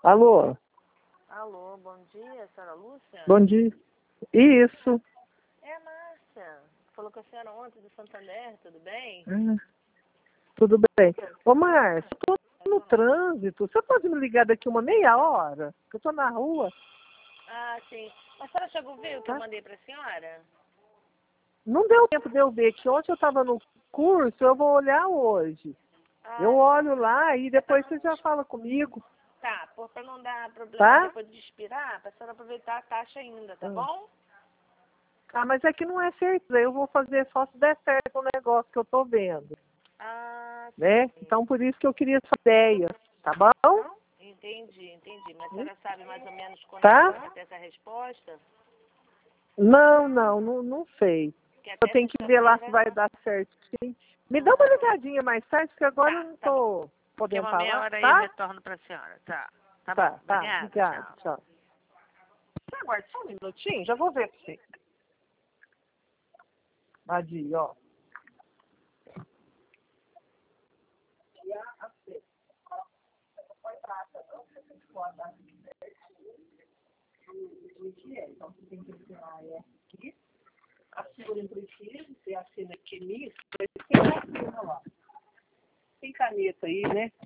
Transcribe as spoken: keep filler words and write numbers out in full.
Alô? Alô, bom dia, senhora Lúcia? Bom dia. Isso. É a Márcia. Falou com a senhora ontem do Santander, tudo bem? Ah, tudo bem. Ô, Márcia, eu tô no trânsito. Você pode me ligar daqui uma meia hora? Que eu tô na rua. Ah, sim. A senhora chegou a ver o que Tá? eu mandei pra senhora? Não deu tempo de eu ver, que ontem eu estava no curso, eu vou olhar hoje. Eu Ah, olho lá e depois você já fala comigo, tá. Por, pra não dar problema tá? depois de expirar, pra senhora aproveitar a taxa ainda, tá Ah, bom? Ah, mas é que não é certo. Eu vou fazer só se der certo o negócio que eu tô vendo, Ah, né? sim. Então por isso que eu queria essa ideia, tá bom? Entendi, entendi. Mas a senhora sabe mais ou menos quando é que Tá? vai ter essa resposta? Não, não, não, não sei. Porque Eu até tenho que ver lá se sexta-feira... vai dar certo, sim. Me dá uma ligadinha mais tarde, porque agora eu Tá, não tá bom. tô Daqui a podendo uma meia falar, hora aí eu tá? retorno pra senhora. Tá. Tá bom. Tá, tá. Obrigada, Obrigada, tchau. tchau. Aguarde só um minutinho, já vou ver pra você. Vadio, ó. Então você tem que assinar aqui. Assina preciso, você assina aqui nisso, você assina lá. Tem caneta aí, né?